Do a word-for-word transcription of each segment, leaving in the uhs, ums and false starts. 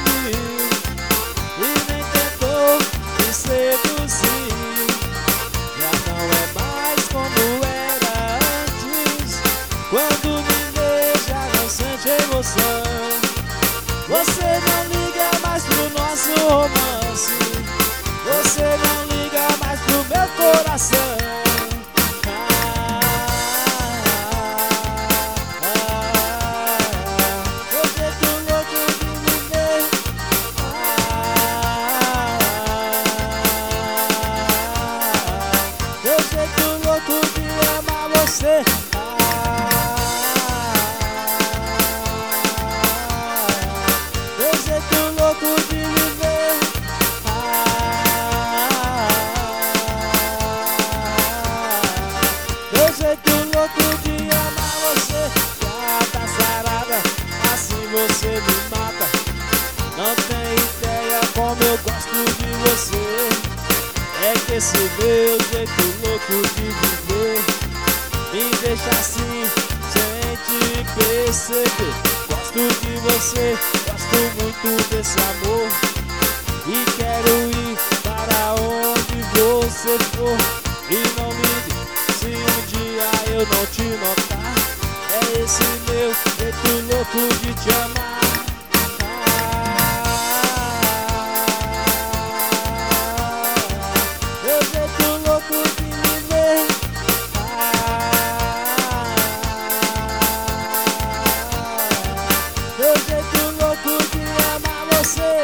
sumiu e nem tentou me seduzir. Já não é mais como era antes. Quando me vê já não sente emoção. Você não liga mais pro nosso romance. Você não liga mais pro meu coração. Você, ah, meu jeito louco de viver, ah, meu jeito louco de amar você. Gata sarada, assim você me mata. Não tem ideia como eu gosto de você. É que esse meu jeito louco de viver me deixa assim, sem te perceber. Gosto de você, gosto muito desse amor e quero ir para onde você for. E não ligue se um dia eu não te notar. É esse meu jeito louco de te amar. Meu jeito louco de viver, meu jeito louco de amar você.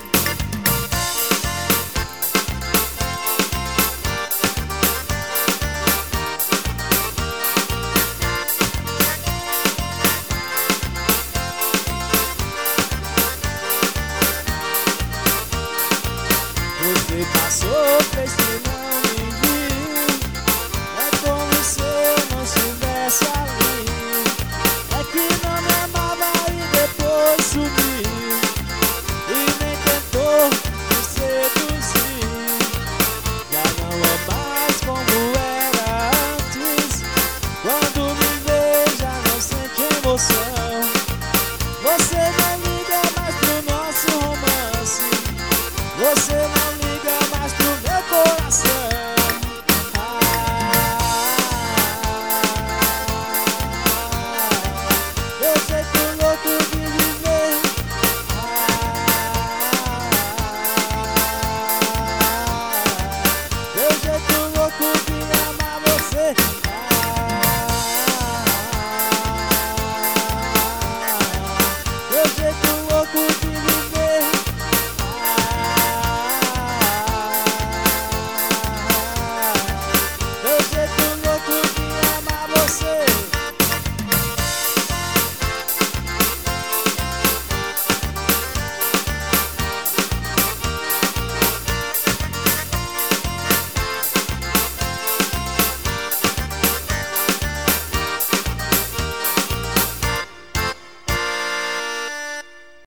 Você passou, fez que não me viu. É como se eu não estivesse ali. É que não me amava e depois sumiu e nem tentou me seduzir. Já não é mais como era antes. Quando me vê já não sente emoção. Você não liga mais pro nosso romance. Você